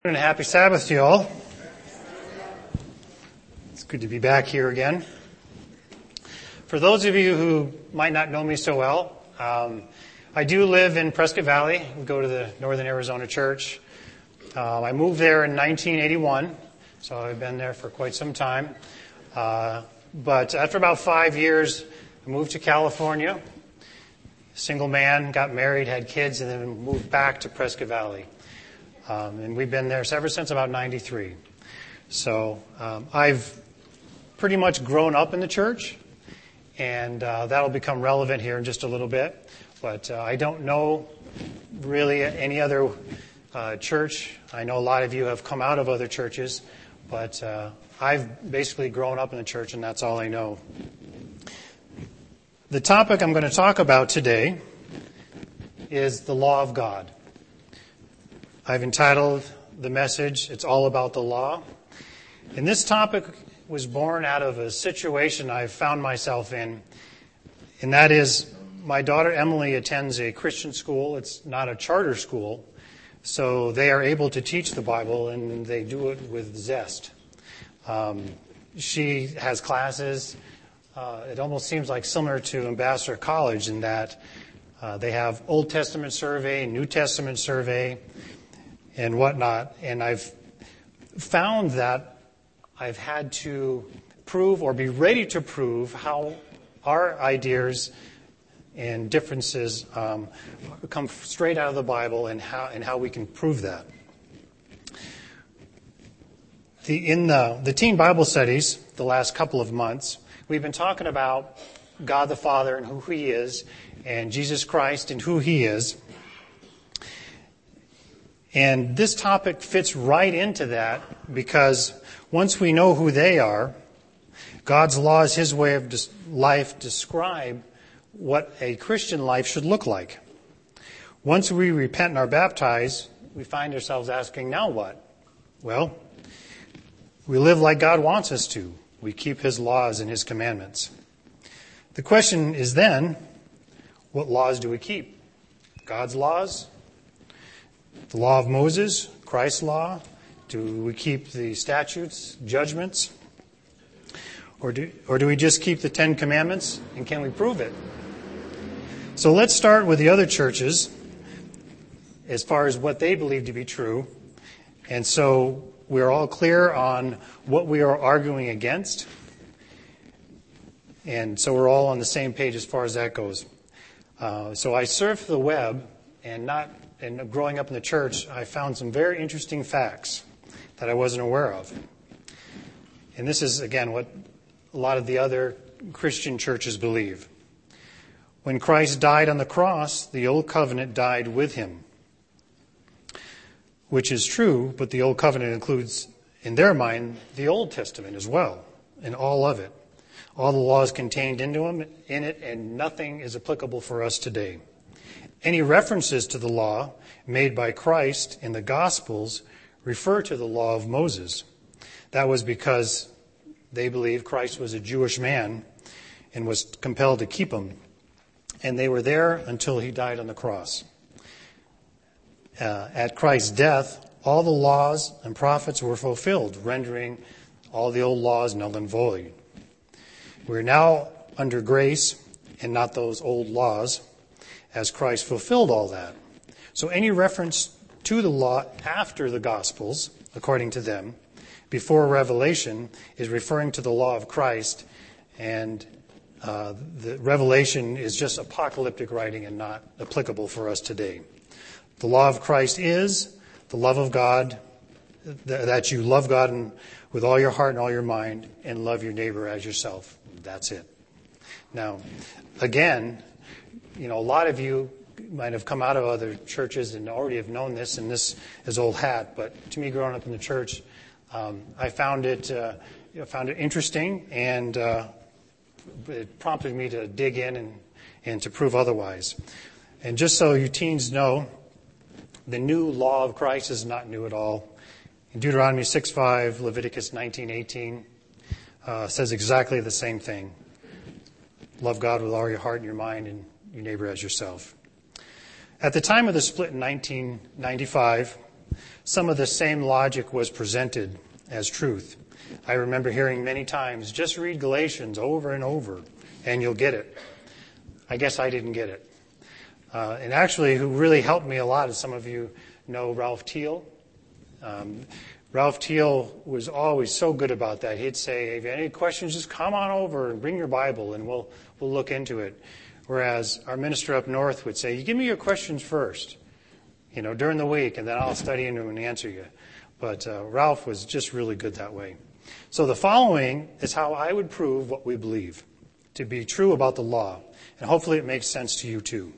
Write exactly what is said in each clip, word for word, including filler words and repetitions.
And happy Sabbath to you all. It's good to be back here again. For those of you who might not know me so well, um, I do live in Prescott Valley. We go to the Northern Arizona Church. Um, I moved there in nineteen eighty-one, so I've been there for quite some time. Uh, but after about five years, I moved to California. Single man, got married, had kids, and then moved back to Prescott Valley. Um, and we've been there ever since about ninety-three. So um, I've pretty much grown up in the church, and uh, that'll become relevant here in just a little bit. But uh, I don't know really any other uh, church. I know a lot of you have come out of other churches, but uh, I've basically grown up in the church, and that's all I know. The topic I'm going to talk about today is the law of God. I've entitled the message, It's All About the Law. And this topic was born out of a situation I've found myself in, and that is my daughter Emily attends a Christian school. It's not a charter school, so they are able to teach the Bible, and they do it with zest. Um, she has classes. Uh, it almost seems like similar to Ambassador College in that uh, they have Old Testament survey, New Testament survey, and whatnot. And I've found that I've had to prove or be ready to prove how our ideas and differences um, come straight out of the Bible, and how and how we can prove that. The, in the, the teen Bible studies, the last couple of months, we've been talking about God the Father and who He is, and Jesus Christ and who He is. And this topic fits right into that, because once we know who they are, God's laws, His way of life describe what a Christian life should look like. Once we repent and are baptized, we find ourselves asking, now what? Well, we live like God wants us to. We keep His laws and His commandments. The question is then, what laws do we keep? God's laws? The law of Moses, Christ's law? Do we keep the statutes, judgments? Or do, or do we just keep the Ten Commandments? And can we prove it? So let's start with the other churches as far as what they believe to be true. And so we're all clear on what we are arguing against. And so we're all on the same page as far as that goes. Uh, so I surfed the web, and not and growing up in the church, I found some very interesting facts that I wasn't aware of. And this is, again, what a lot of the other Christian churches believe. When Christ died on the cross, the old covenant died with Him. Which is true, but the old covenant includes, in their mind, the Old Testament as well, and all of it. All the laws contained into them, in it, and nothing is applicable for us today. Any references to the law made by Christ in the Gospels refer to the law of Moses. That was because they believed Christ was a Jewish man and was compelled to keep them. And they were there until He died on the cross. Uh, at Christ's death, all the laws and prophets were fulfilled, rendering all the old laws null and void. We're now under grace and not those old laws, as Christ fulfilled all that. So any reference to the law after the Gospels, according to them, before Revelation, is referring to the law of Christ, and uh, the Revelation is just apocalyptic writing and not applicable for us today. The law of Christ is the love of God, that you love God and with all your heart and all your mind, and love your neighbor as yourself. That's it. Now, again, you know, a lot of you might have come out of other churches and already have known this, and this is old hat. But to me, growing up in the church, um, I found it uh, found it interesting, and uh, it prompted me to dig in and, and to prove otherwise. And just so you teens know, the new law of Christ is not new at all. In Deuteronomy six five, Leviticus nineteen eighteen uh, says exactly the same thing. Love God with all your heart and your mind, and your neighbor as yourself. At the time of the split in nineteen ninety-five, some of the same logic was presented as truth. I remember hearing many times, just read Galatians over and over, and you'll get it. I guess I didn't get it. Uh, and actually, who really helped me a lot, as some of you know, Ralph Teal. Um, Ralph Teal was always so good about that. He'd say, if you have any questions, just come on over and bring your Bible, and we'll we'll look into it. Whereas our minister up north would say, you give me your questions first, you know, during the week, and then I'll study into them and answer you. But uh, Ralph was just really good that way. So the following is how I would prove what we believe to be true about the law. And hopefully it makes sense to you too.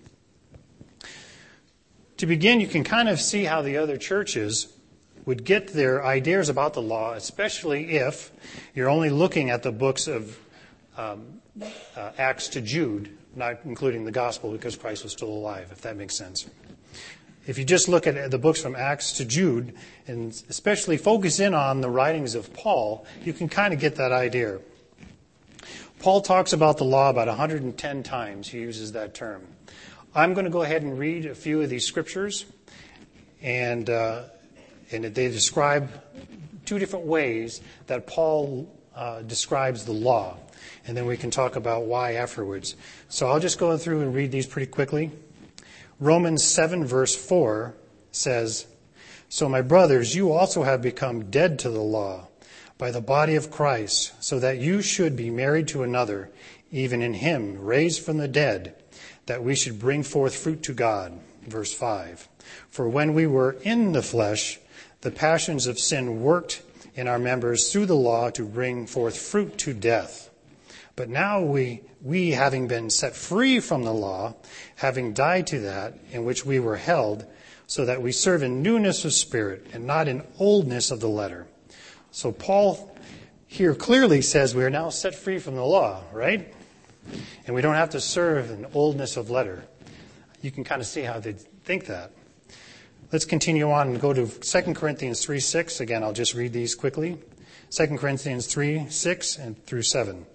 To begin, you can kind of see how the other churches would get their ideas about the law, especially if you're only looking at the books of um, uh, Acts to Jude, not including the gospel because Christ was still alive, if that makes sense. If you just look at the books from Acts to Jude, and especially focus in on the writings of Paul, you can kind of get that idea. Paul talks about the law about one hundred ten times. He uses that term. I'm going to go ahead and read a few of these scriptures, and uh, and they describe two different ways that Paul uh, describes the law, and then we can talk about why afterwards. So I'll just go through and read these pretty quickly. Romans seven verse four says, "So my brothers, you also have become dead to the law by the body of Christ, so that you should be married to another, even in him raised from the dead, that we should bring forth fruit to God." Verse five, "For when we were in the flesh, the passions of sin worked in our members through the law to bring forth fruit to death. But now we, we having been set free from the law, having died to that in which we were held, so that we serve in newness of spirit and not in oldness of the letter." So Paul here clearly says we are now set free from the law, right? And we don't have to serve in oldness of letter. You can kind of see how they think that. Let's continue on and go to Second Corinthians three six. Again, I'll just read these quickly. Second Corinthians three six and through seven.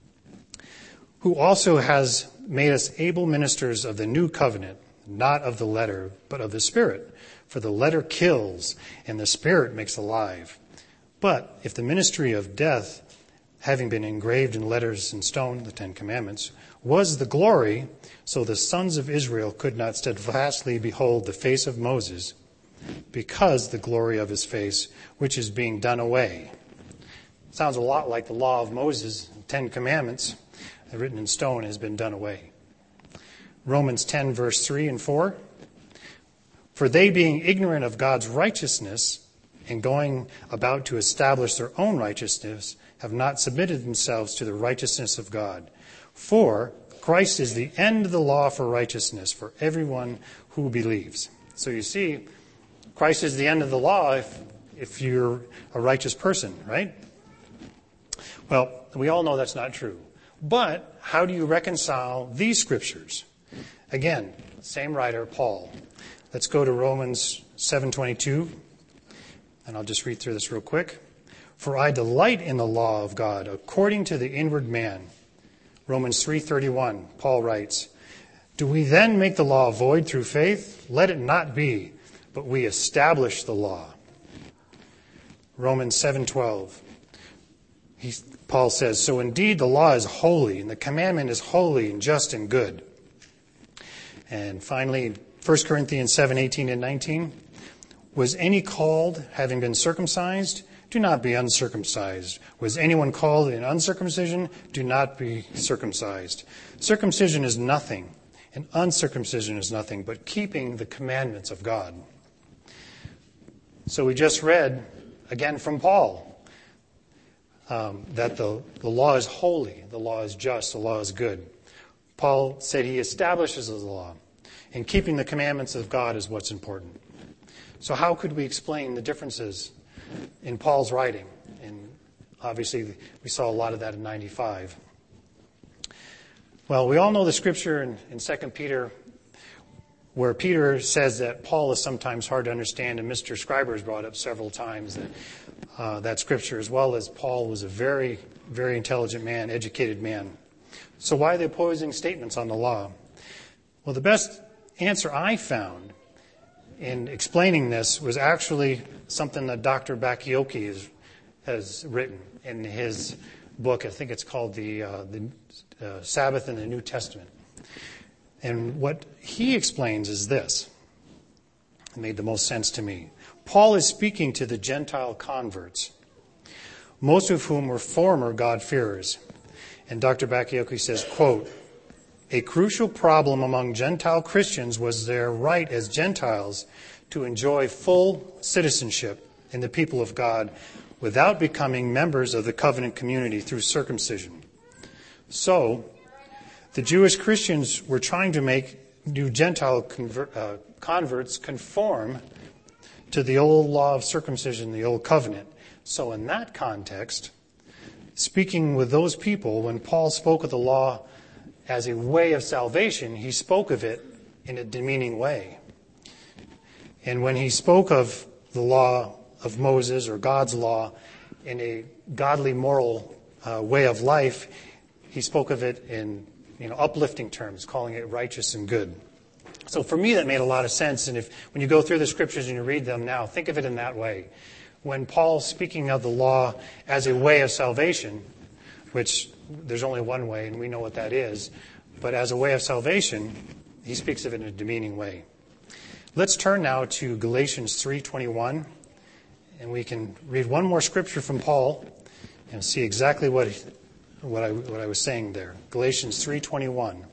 "Who also has made us able ministers of the new covenant, not of the letter, but of the Spirit. For the letter kills, and the Spirit makes alive. But if the ministry of death, having been engraved in letters in stone, the Ten Commandments, was the glory, so the sons of Israel could not steadfastly behold the face of Moses, because the glory of his face, which is being done away." Sounds a lot like the law of Moses, Ten Commandments, written in stone, has been done away. Romans ten, verse three and four. "For they, being ignorant of God's righteousness, and going about to establish their own righteousness, have not submitted themselves to the righteousness of God. For Christ is the end of the law for righteousness for everyone who believes." So you see, Christ is the end of the law if, if you're a righteous person, right? Well, we all know that's not true. But how do you reconcile these scriptures? Again, same writer, Paul. Let's go to Romans seven twenty-two. And I'll just read through this real quick. "For I delight in the law of God according to the inward man." Romans three thirty-one, Paul writes, "Do we then make the law void through faith? Let it not be, but we establish the law." Romans seven twelve, he, Paul says, "So indeed the law is holy, and the commandment is holy and just and good." And finally, First Corinthians seven eighteen and nineteen, "Was any called having been circumcised? Do not be uncircumcised. Was anyone called in uncircumcision? Do not be circumcised. Circumcision is nothing, and uncircumcision is nothing, but keeping the commandments of God." So we just read, again from Paul, um, that the, the law is holy, the law is just, the law is good. Paul said he establishes the law, and keeping the commandments of God is what's important. So how could we explain the differences in Paul's writing? And obviously we saw a lot of that in ninety-five. Well, we all know the scripture in, in Second Peter where Peter says that Paul is sometimes hard to understand, and Mister Scriber has brought up several times that, uh, that scripture, as well as Paul was a very, very intelligent man, educated man. So why the opposing statements on the law? Well, the best answer I found in explaining this was actually something that Doctor Bakioki has, has written in his book. I think it's called the, uh, the uh, Sabbath in the New Testament. And what he explains is this. It made the most sense to me. Paul is speaking to the Gentile converts, most of whom were former God-fearers. And Doctor Bakioki says, quote, "A crucial problem among Gentile Christians was their right as Gentiles to enjoy full citizenship in the people of God without becoming members of the covenant community through circumcision. So, the Jewish Christians were trying to make new Gentile convert, uh, converts conform to the old law of circumcision, the old covenant. So in that context, speaking with those people, when Paul spoke of the law as a way of salvation, he spoke of it in a demeaning way. And when he spoke of the law of Moses or God's law in a godly, moral uh, way of life, he spoke of it in you know uplifting terms, calling it righteous and good. So for me, that made a lot of sense. And if when you go through the scriptures and you read them now, think of it in that way. When Paul's speaking of the law as a way of salvation, which there's only one way, and we know what that is, but as a way of salvation, he speaks of it in a demeaning way. Let's turn now to Galatians three twenty-one, and we can read one more scripture from Paul and see exactly what what I what I was saying there. Galatians three twenty-one.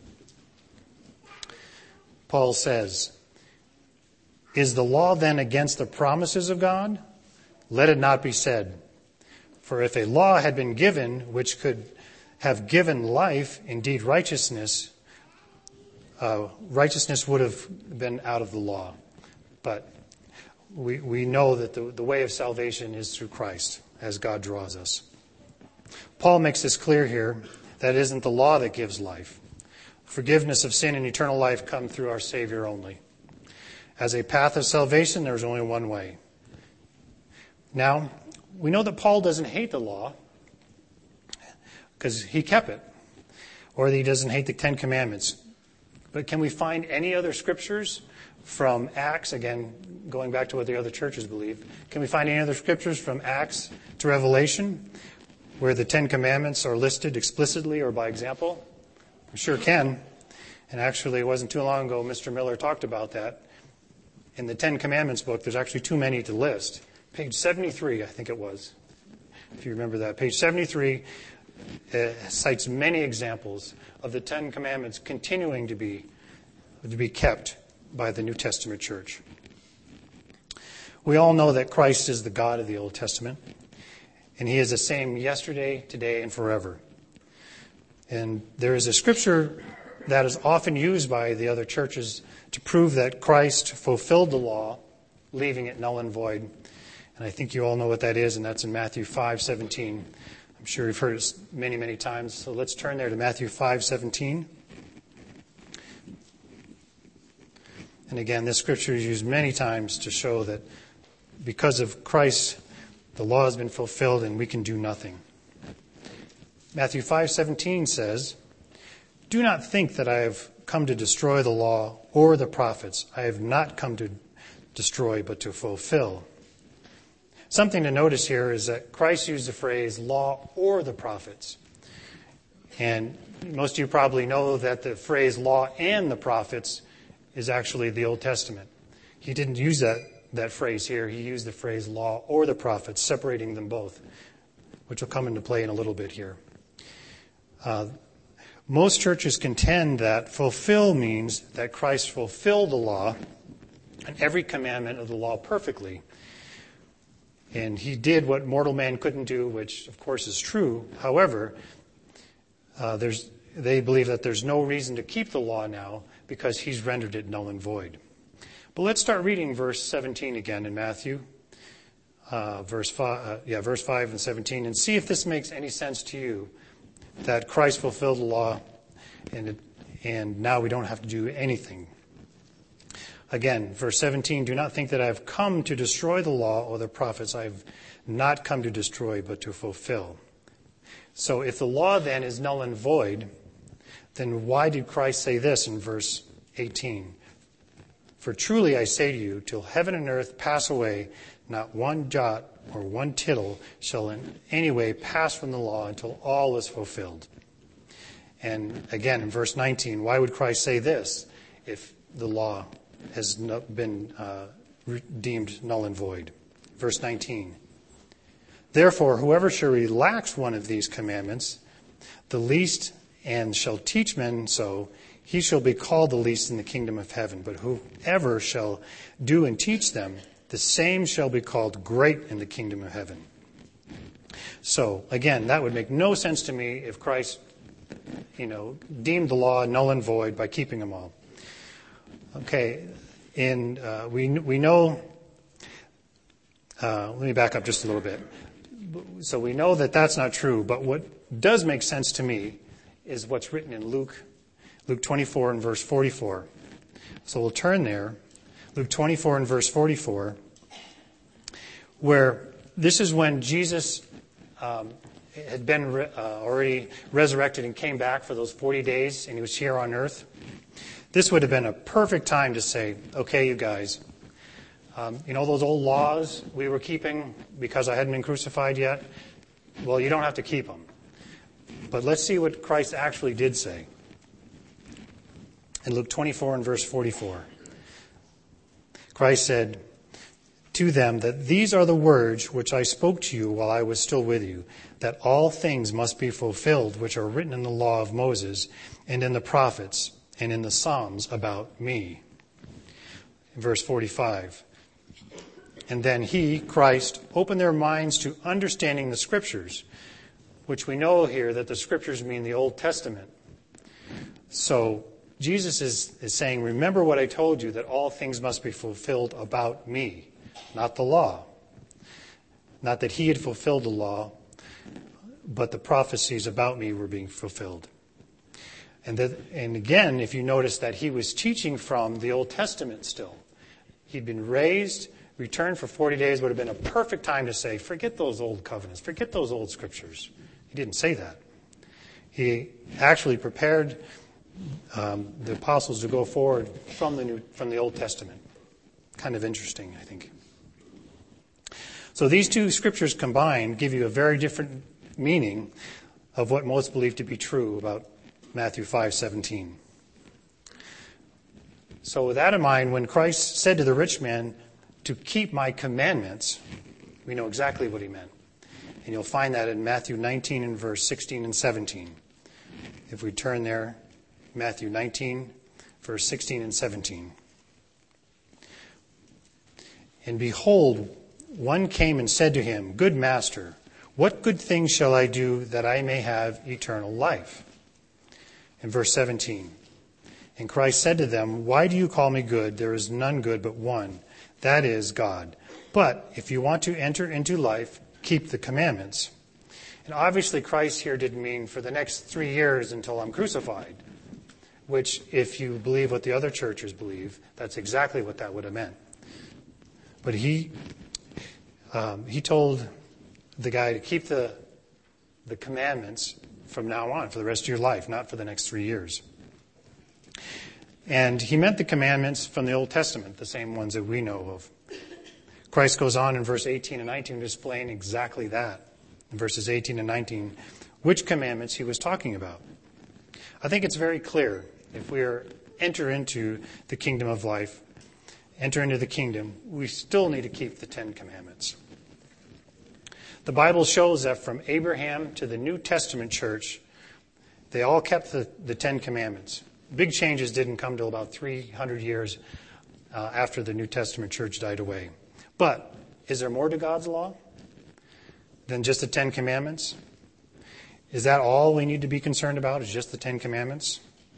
Paul says, "Is the law then against the promises of God? Let it not be said. For if a law had been given which could have given life, indeed righteousness, uh, righteousness would have been out of the law. But we we know that the, the way of salvation is through Christ, as God draws us." Paul makes this clear here that it isn't the law that gives life. Forgiveness of sin and eternal life come through our Savior only. As a path of salvation, there's only one way. Now, we know that Paul doesn't hate the law because he kept it, or that he doesn't hate the Ten Commandments. But can we find any other scriptures from Acts, again, going back to what the other churches believe, can we find any other scriptures from Acts to Revelation where the Ten Commandments are listed explicitly or by example? We sure can. And actually, it wasn't too long ago, Mister Miller talked about that. In the Ten Commandments book, there's actually too many to list. Page seventy-three, I think it was, if you remember that. Page seventy-three uh, cites many examples of the Ten Commandments continuing to be, to be kept by the New Testament church. We all know that Christ is the God of the Old Testament, and he is the same yesterday, today, and forever. And there is a scripture that is often used by the other churches to prove that Christ fulfilled the law, leaving it null and void. And I think you all know what that is, and that's in Matthew five seventeen. I'm sure you've heard it many, many times. So let's turn there to Matthew five seventeen. And again, this scripture is used many times to show that because of Christ, the law has been fulfilled and we can do nothing. Matthew five seventeen says, "Do not think that I have come to destroy the law or the prophets. I have not come to destroy, but to fulfill." Something to notice here is that Christ used the phrase law or the prophets. And most of you probably know that the phrase law and the prophets is actually the Old Testament. He didn't use that, that phrase here. He used the phrase law or the prophets, separating them both, which will come into play in a little bit here. Uh, most churches contend that fulfill means that Christ fulfilled the law and every commandment of the law perfectly. And he did what mortal man couldn't do, which of course is true. However, uh, there's, they believe that there's no reason to keep the law now because he's rendered it null and void. But let's start reading verse seventeen again in Matthew, uh, verse five, uh, yeah, verse five and seventeen, and see if this makes any sense to you. That Christ fulfilled the law, and it, and now we don't have to do anything. Again, verse seventeen, "Do not think that I have come to destroy the law or the prophets. I have not come to destroy, but to fulfill." So if the law then is null and void, then why did Christ say this in verse eighteen? For truly I say to you, till heaven and earth pass away, not one jot or one tittle shall in any way pass from the law until all is fulfilled. And again, in verse nineteen, why would Christ say this if the law has been uh, deemed null and void? Verse nineteen, therefore, whoever shall relax one of these commandments, the least, and shall teach men so, he shall be called the least in the kingdom of heaven. But whoever shall do and teach them, the same shall be called great in the kingdom of heaven. So, again, that would make no sense to me if Christ, you know, deemed the law null and void by keeping them all. Okay, in uh, we we know. Uh, let me back up just a little bit. So we know that that's not true. But what does make sense to me is what's written in Luke, Luke twenty-four and verse forty-four. So we'll turn there. Luke twenty-four and verse forty-four, where this is when Jesus um, had been re- uh, already resurrected and came back for those forty days, and he was here on earth. This would have been a perfect time to say, okay, you guys, um, you know those old laws we were keeping because I hadn't been crucified yet? Well, you don't have to keep them. But let's see what Christ actually did say. In Luke twenty-four and verse forty-four. Christ said to them that these are the words which I spoke to you while I was still with you, that all things must be fulfilled which are written in the law of Moses and in the prophets and in the Psalms about me. In verse forty-five. And then he, Christ, opened their minds to understanding the Scriptures, which we know here that the Scriptures mean the Old Testament. So Jesus is, is saying, remember what I told you, that all things must be fulfilled about me, not the law. Not that he had fulfilled the law, but the prophecies about me were being fulfilled. And, that, and again, if you notice that he was teaching from the Old Testament still. He'd been raised, returned for forty days, would have been a perfect time to say, forget those old covenants, forget those old scriptures. He didn't say that. He actually prepared um, the apostles to go forward from the New, from the Old Testament. Kind of interesting, I think. So these two scriptures combined give you a very different meaning of what most believe to be true about Matthew five seventeen. So with that in mind, when Christ said to the rich man to keep my commandments, we know exactly what he meant. And you'll find that in Matthew nineteen and verse sixteen and seventeen. If we turn there, Matthew nineteen, verse sixteen and seventeen. And behold, one came and said to him, Good master, what good thing shall I do that I may have eternal life? In verse seventeen. And Christ said to them, Why do you call me good? There is none good but one, that is God. But if you want to enter into life, keep the commandments. And obviously Christ here didn't mean for the next three years until I'm crucified, which if you believe what the other churches believe, that's exactly what that would have meant. But he um, he told the guy to keep the the commandments from now on for the rest of your life, not for the next three years. And he meant the commandments from the Old Testament, the same ones that we know of. Christ goes on in verse eighteen and nineteen to explain exactly that. In verses eighteen and nineteen, which commandments he was talking about. I think it's very clear if we are enter into the kingdom of life, enter into the kingdom, we still need to keep the Ten Commandments. The Bible shows that from Abraham to the New Testament church, they all kept the, the Ten Commandments. Big changes didn't come till about three hundred years uh, after the New Testament church died away. But is there more to God's law than just the Ten Commandments? Is that all we need to be concerned about, is just the Ten Commandments?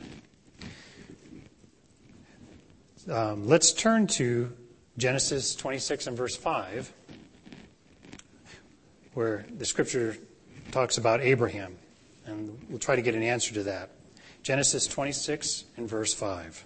Um, let's turn to Genesis twenty-six and verse five, where the scripture talks about Abraham. And we'll try to get an answer to that. Genesis twenty-six and verse five.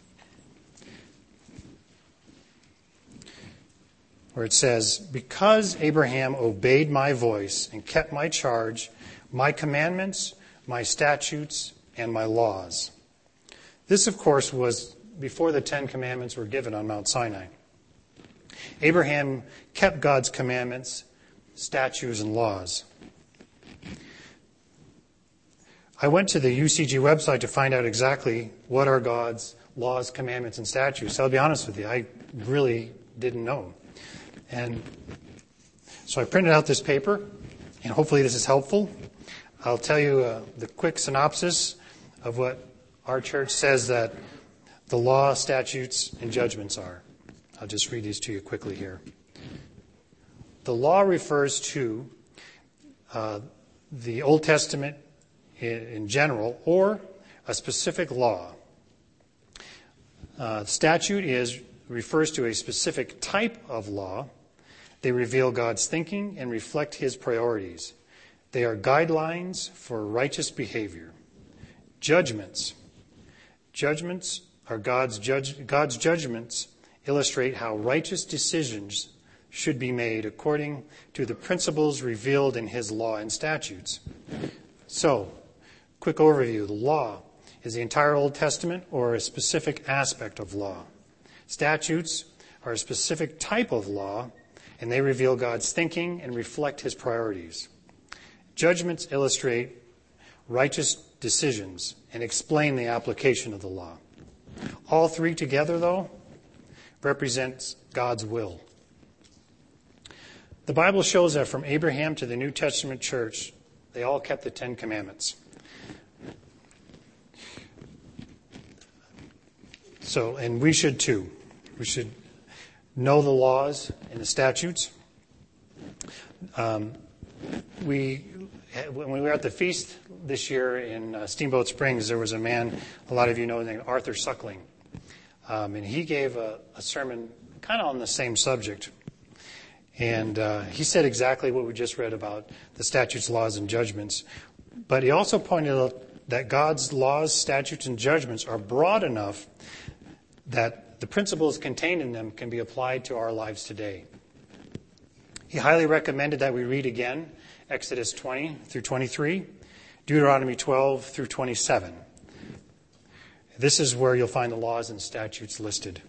Where it says, Because Abraham obeyed my voice and kept my charge, my commandments, my statutes, and my laws. This, of course, was before the Ten Commandments were given on Mount Sinai. Abraham kept God's commandments, statutes, and laws. I went to the U C G website to find out exactly what are God's laws, commandments, and statutes. I'll be honest with you, I really didn't know. And so I printed out this paper, and hopefully this is helpful. I'll tell you uh, the quick synopsis of what our church says that the law, statutes, and judgments are. I'll just read these to you quickly here. The law refers to uh, the Old Testament in, in general, or a specific law. Uh, statute is refers to a specific type of law. They reveal God's thinking and reflect His priorities. They are guidelines for righteous behavior. Judgments. Judgments are God's judge, God's judgments illustrate how righteous decisions should be made according to the principles revealed in His law and statutes. So, quick overview. The law is the entire Old Testament or a specific aspect of law. Statutes are a specific type of law, and they reveal God's thinking and reflect His priorities. Judgments illustrate righteous decisions and explain the application of the law. All three together, though, represents God's will. The Bible shows that from Abraham to the New Testament church, they all kept the Ten Commandments. So, and we should too. We should know the laws and the statutes. Um, we, when we were at the feast this year in uh, Steamboat Springs, there was a man, a lot of you know, named Arthur Suckling. Um, and he gave a, a sermon kind of on the same subject. And uh, he said exactly what we just read about the statutes, laws, and judgments. But he also pointed out that God's laws, statutes, and judgments are broad enough that the principles contained in them can be applied to our lives today. He highly recommended that we read again Exodus twenty through twenty-three, Deuteronomy twelve through twenty-seven. This is where you'll find the laws and statutes listed.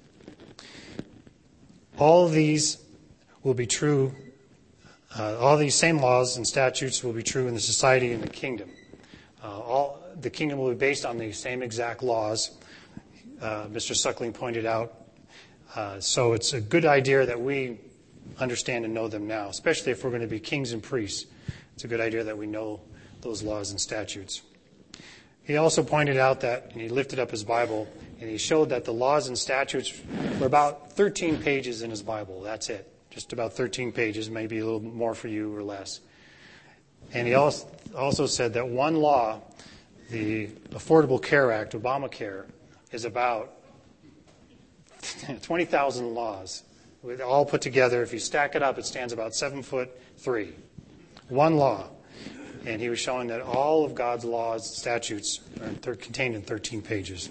All of these will be true, uh, all these same laws and statutes will be true in the society and the kingdom. Uh, all the kingdom will be based on the same exact laws, uh, Mister Suckling pointed out. Uh, so it's a good idea that we understand and know them now, especially if we're going to be kings and priests. It's a good idea that we know those laws and statutes. He also pointed out that, and he lifted up his Bible, and he showed that the laws and statutes were about thirteen pages in his Bible. That's it. Just about thirteen pages, maybe a little more for you or less. And he also said that one law, the Affordable Care Act, Obamacare, is about twenty thousand laws. All put together, if you stack it up, it stands about seven foot three. One law. And he was showing that all of God's laws, statutes, are contained in thirteen pages.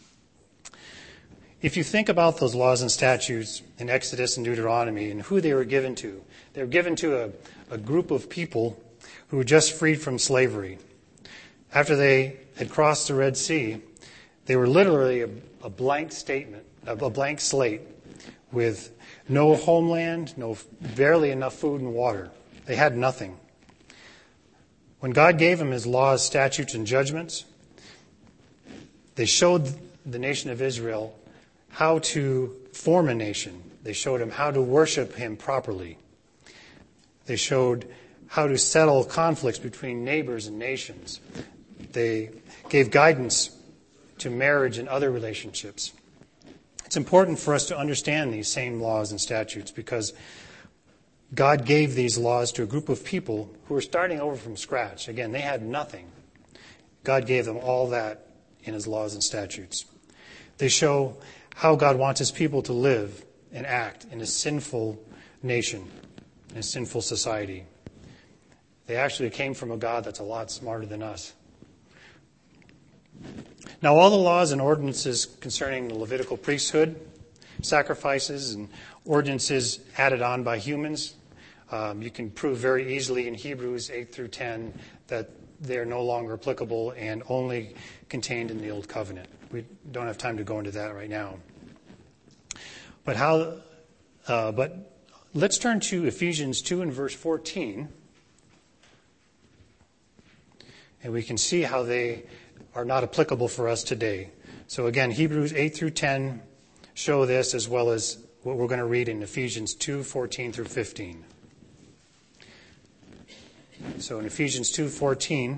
If you think about those laws and statutes in Exodus and Deuteronomy and who they were given to, they were given to a, a group of people who were just freed from slavery. After they had crossed the Red Sea, they were literally a, a blank statement, a, a blank slate with no homeland, no barely enough food and water. They had nothing. When God gave them His laws, statutes, and judgments, they showed the nation of Israel how to form a nation. They showed them how to worship Him properly. They showed how to settle conflicts between neighbors and nations. They gave guidance to marriage and other relationships. It's important for us to understand these same laws and statutes because God gave these laws to a group of people who were starting over from scratch. Again, they had nothing. God gave them all that in His laws and statutes. They show how God wants His people to live and act in a sinful nation, in a sinful society. They actually came from a God that's a lot smarter than us. Now, all the laws and ordinances concerning the Levitical priesthood, sacrifices, and ordinances added on by humans, um, you can prove very easily in Hebrews eight through ten that they're no longer applicable and only contained in the Old Covenant. we don't have time to go into that right now. But how? Uh, but let's turn to Ephesians two and verse fourteen, and we can see how they are not applicable for us today. So again, Hebrews eight through ten show this, as well as what we're going to read in Ephesians two, fourteen through fifteen. So in Ephesians two fourteen,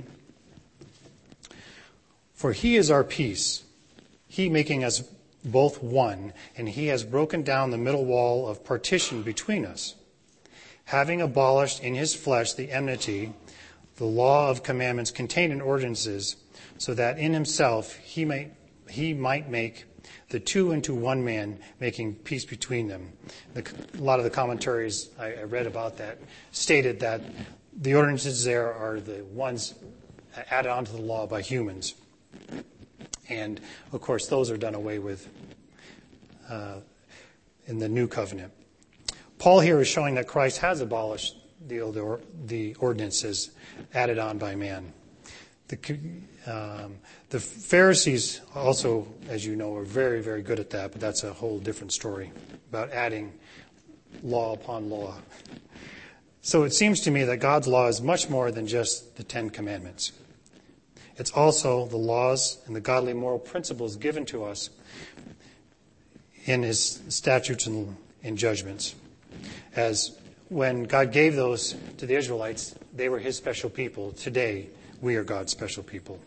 for he is our peace, he making us both one, and he has broken down the middle wall of partition between us, having abolished in his flesh the enmity, the law of commandments contained in ordinances, so that in himself he might he might make the two into one man, making peace between them. The, a lot of the commentaries I, I read about that stated that the ordinances there are the ones added onto the law by humans. And, of course, those are done away with uh, in the new covenant. Paul here is showing that Christ has abolished the, the, the ordinances added on by man. The, um, the Pharisees also, as you know, are very, very good at that, but that's a whole different story about adding law upon law. So it seems to me that God's law is much more than just the Ten Commandments. It's also the laws and the godly moral principles given to us in his statutes and, and judgments. As when God gave those to the Israelites, they were his special people. Today, we are God's special people.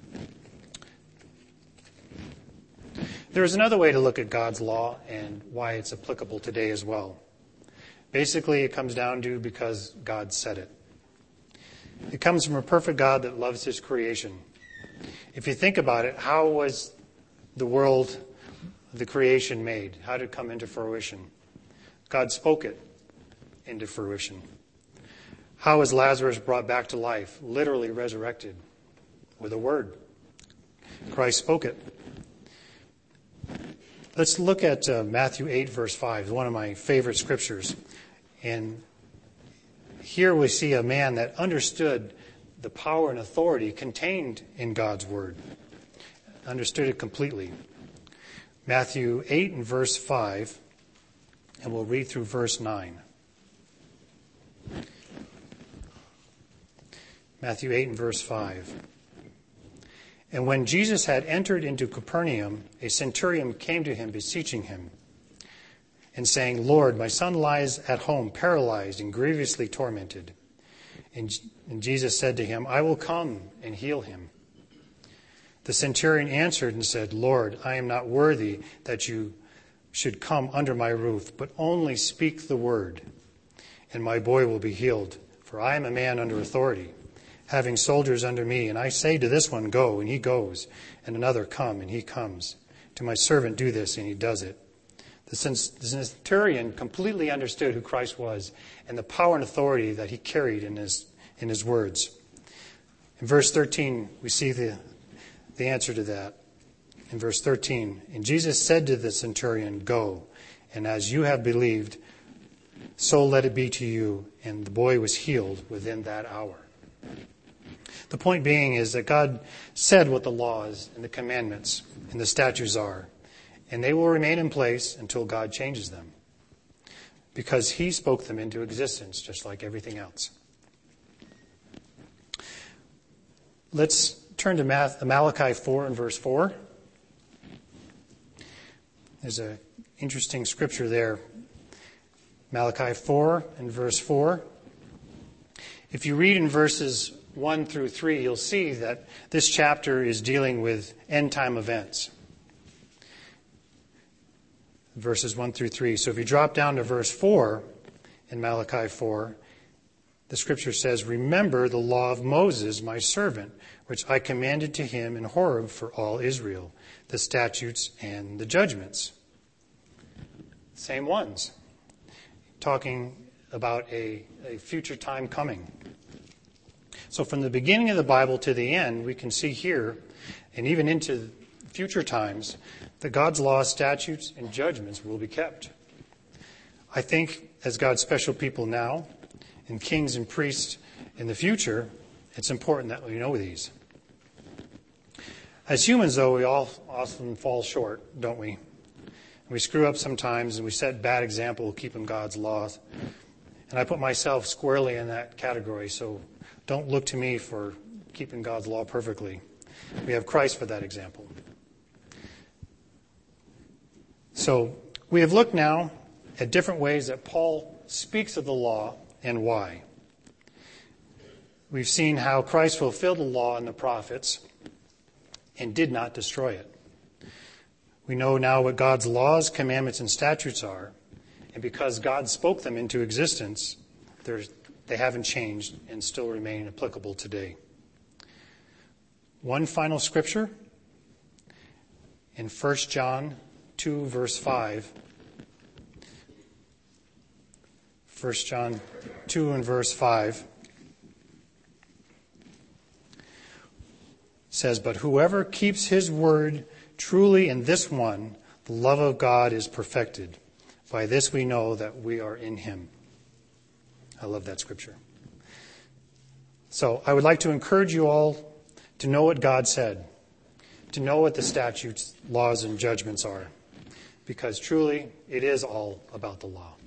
There is another way to look at God's law and why it's applicable today as well. Basically, it comes down to because God said it. It comes from a perfect God that loves his creation. If you think about it, how was the world, the creation made? How did it come into fruition? God spoke it into fruition. How was Lazarus brought back to life, literally resurrected? With a word. Christ spoke it. Let's look at uh, Matthew eight, verse five, one of my favorite scriptures. And here we see a man that understood the power and authority contained in God's word. Understood it completely. Matthew eight and verse five, and we'll read through verse nine. Matthew eight and verse five. And when Jesus had entered into Capernaum, a centurion came to him, beseeching him, and saying, Lord, my son lies at home, paralyzed and grievously tormented. And, and Jesus said to him, I will come and heal him. The centurion answered and said, Lord, I am not worthy that you should come under my roof, but only speak the word, and my boy will be healed. For I am a man under authority, having soldiers under me, and I say to this one, go, and he goes, and another, come, and he comes. To my servant, do this, and he does it. The centurion completely understood who Christ was and the power and authority that he carried in his in his words. In verse thirteen, we see the, the answer to that. In verse thirteen, and Jesus said to the centurion, go, and as you have believed, so let it be to you. And the boy was healed within that hour. The point being is that God said what the laws and the commandments and the statutes are, and they will remain in place until God changes them, because he spoke them into existence just like everything else. Let's turn to Malachi four and verse four. There's an interesting scripture there. Malachi four and verse four. If you read in verses one through three, you'll see that this chapter is dealing with end-time events. Verses one through three. So if you drop down to verse four in Malachi four, the scripture says, remember the law of Moses, my servant, which I commanded to him in Horeb for all Israel, the statutes and the judgments. Same ones. Talking about a, a future time coming. So from the beginning of the Bible to the end, we can see here, and even into future times, that God's laws, statutes, and judgments will be kept. I think as God's special people now, and kings and priests in the future, it's important that we know these. As humans, though, we all often fall short, don't we? We screw up sometimes, and we set bad example keeping God's laws. And I put myself squarely in that category, so don't look to me for keeping God's law perfectly. We have Christ for that example. So we have looked now at different ways that Paul speaks of the law and why. We've seen how Christ fulfilled the law and the prophets and did not destroy it. We know now what God's laws, commandments, and statutes are. And because God spoke them into existence, they haven't changed and still remain applicable today. One final scripture in First John two, verse five. First John two and verse five says, "But whoever keeps his word truly in this one, the love of God is perfected. By this we know that we are in him." I love that scripture. So I would like to encourage you all to know what God said, to know what the statutes, laws, and judgments are, because truly it is all about the law.